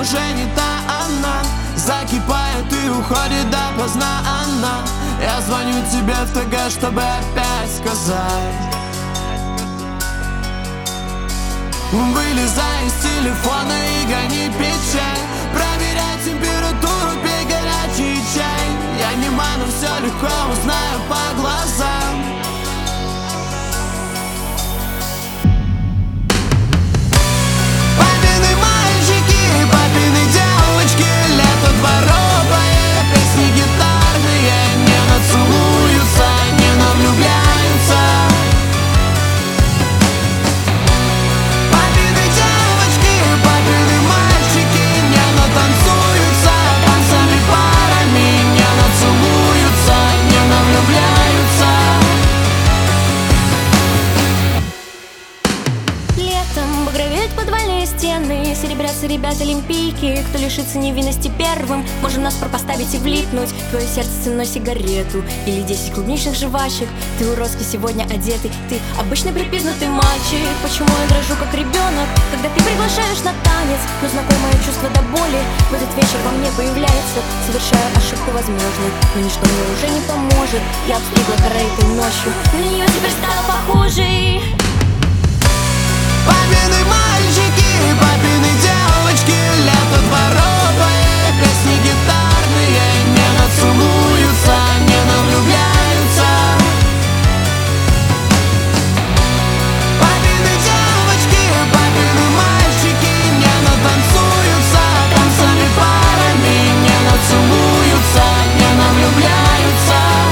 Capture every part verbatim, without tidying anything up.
уже не та она. Закипает и уходит допоздна она. Я звоню тебе в ТГ, чтобы опять сказать: вылезай из телефона и гони печаль. Проверяй температуру, пей горячий чай. Я не ману, все легко узнаю по глазам. Папины мальчики, папины девочки, лето дворовое, песни гитарные. Не нацелуются, не навлюбляются. Папины девочки, папины мальчики, не натанцуются танцами парами. Не нацелуются, не навлюбляются. Летом багровеют подвальные стены, серебрятся ребят олимпийки. Кто лишится невинности первым, можем нас пропоставить и влипнуть. Твое сердце ценой сигарету или десять клубничных жвачек. Ты уродски сегодня одетый, ты обычно припизнутый мальчик. Почему я дрожу как ребенок, когда ты приглашаешь на танец? Но знакомое чувство до боли в этот вечер во мне появляется. Совершаю ошибку возможную, но ничто мне уже не поможет. Я обстригла коры этой ночью, на нее теперь стало похуже. Папины мальчики, папины девочки, лето дворовое, песни гитарные. Не нацелуются, не навлюбляются. Папины девочки, папины мальчики, не натанцуются танцами парами. Не нацелуются, не навлюбляются.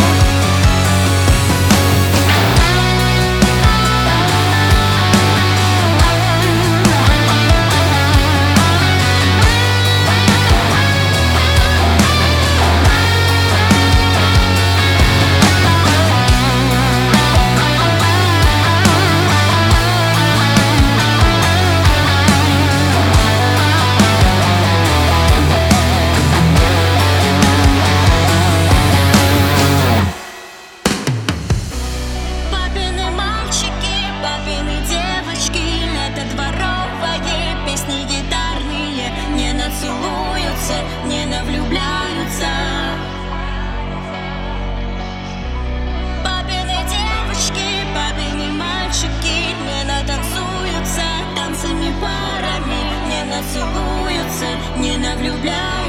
Папины мальчики, папины девочки, лето дворовое, песни гитарные. Не нацелуются, не навлюбляются. Папины девочки, папины мальчики, не натанцуются танцами парами. Не нацелуются, не навлюбляются.